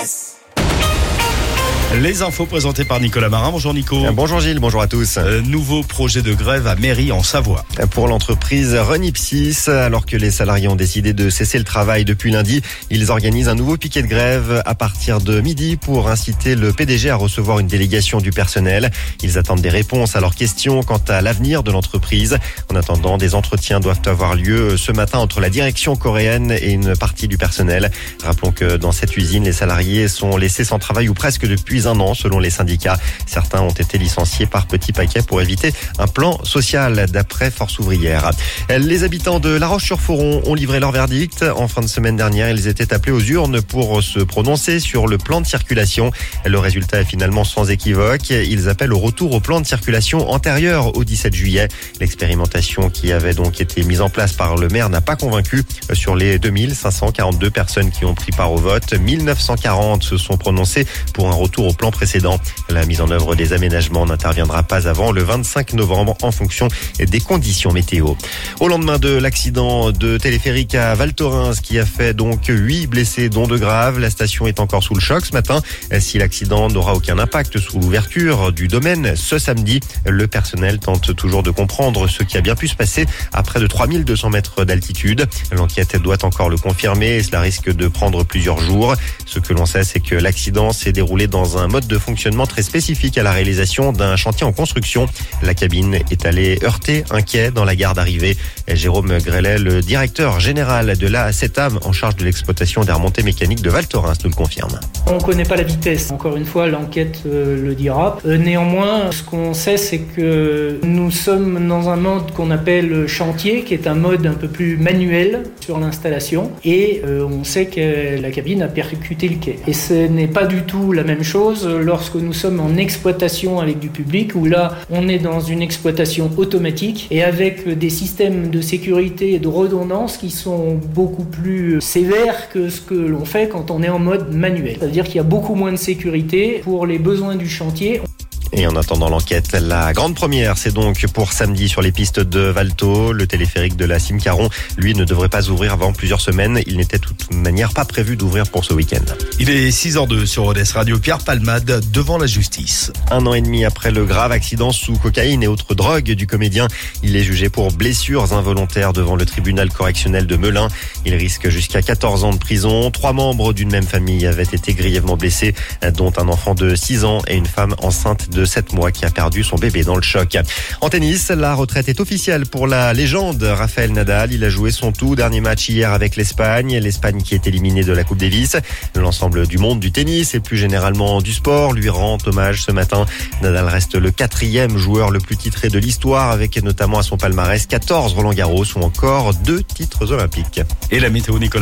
Les infos présentées par Nicolas Marin. Bonjour Nico. Bonjour Gilles, bonjour à tous. Nouveau projet de grève à Méry en Savoie. Pour l'entreprise Renipsys, alors que les salariés ont décidé de cesser le travail depuis lundi, ils organisent un nouveau piquet de grève à partir de midi pour inciter le PDG à recevoir une délégation du personnel. Ils attendent des réponses à leurs questions quant à l'avenir de l'entreprise. En attendant, des entretiens doivent avoir lieu ce matin entre la direction coréenne et une partie du personnel. Rappelons que dans cette usine, les salariés sont laissés sans travail ou presque depuis un an selon les syndicats. Certains ont été licenciés par petits paquets pour éviter un plan social d'après Force ouvrière. Les habitants de La Roche-sur-Foron ont livré leur verdict. En fin de semaine dernière, ils étaient appelés aux urnes pour se prononcer sur le plan de circulation. Le résultat est finalement sans équivoque. Ils appellent au retour au plan de circulation antérieur au 17 juillet. L'expérimentation qui avait donc été mise en place par le maire n'a pas convaincu. Sur les 2542 personnes qui ont pris part au vote, 1940 se sont prononcées pour un retour au plan précédent. La mise en œuvre des aménagements n'interviendra pas avant le 25 novembre en fonction des conditions météo. Au lendemain de l'accident de téléphérique à Val Thorens qui a fait donc 8 blessés dont 2 graves, la station est encore sous le choc ce matin. Si l'accident n'aura aucun impact sous l'ouverture du domaine ce samedi, le personnel tente toujours de comprendre ce qui a bien pu se passer à près de 3200 mètres d'altitude. L'enquête doit encore le confirmer et cela risque de prendre plusieurs jours. Ce que l'on sait, c'est que l'accident s'est déroulé dans un mode de fonctionnement très spécifique à la réalisation d'un chantier en construction. La cabine est allée heurter un quai dans la gare d'arrivée. Jérôme Grelet, le directeur général de la CETAM en charge de l'exploitation des remontées mécaniques de Val Thorens, nous le confirme. On ne connaît pas la vitesse. Encore une fois, l'enquête le dira. Néanmoins, ce qu'on sait, c'est que nous sommes dans un mode qu'on appelle chantier, qui est un mode un peu plus manuel sur l'installation. Et on sait que la cabine a percuté le quai. Et ce n'est pas du tout la même chose lorsque nous sommes en exploitation avec du public, où là, on est dans une exploitation automatique et avec des systèmes de sécurité et de redondance qui sont beaucoup plus sévères que ce que l'on fait quand on est en mode manuel. Ça veut dire qu'il y a beaucoup moins de sécurité pour les besoins du chantier. Et en attendant l'enquête, la grande première, c'est donc pour samedi sur les pistes de Valto. Le téléphérique de la Cime-Caron, lui, ne devrait pas ouvrir avant plusieurs semaines. Il n'était de toute manière pas prévu d'ouvrir pour ce week-end. Il est 6h02 sur Rodez Radio. Pierre Palmade devant la justice. 1 an et demi après le grave accident sous cocaïne et autres drogues du comédien, il est jugé pour blessures involontaires devant le tribunal correctionnel de Melun. Il risque jusqu'à 14 ans de prison. 3 membres d'une même famille avaient été grièvement blessés, dont un enfant de 6 ans et une femme enceinte de 7 mois qui a perdu son bébé dans le choc. En tennis, la retraite est officielle pour la légende Rafael Nadal. Il a joué son tout dernier match hier avec l'Espagne. L'Espagne qui est éliminée de la Coupe Davis. L'ensemble du monde du tennis et plus généralement du sport lui rend hommage ce matin. Nadal reste le 4e joueur le plus titré de l'histoire avec notamment à son palmarès 14 Roland Garros ou encore 2 titres olympiques. Et la météo, Nicolas.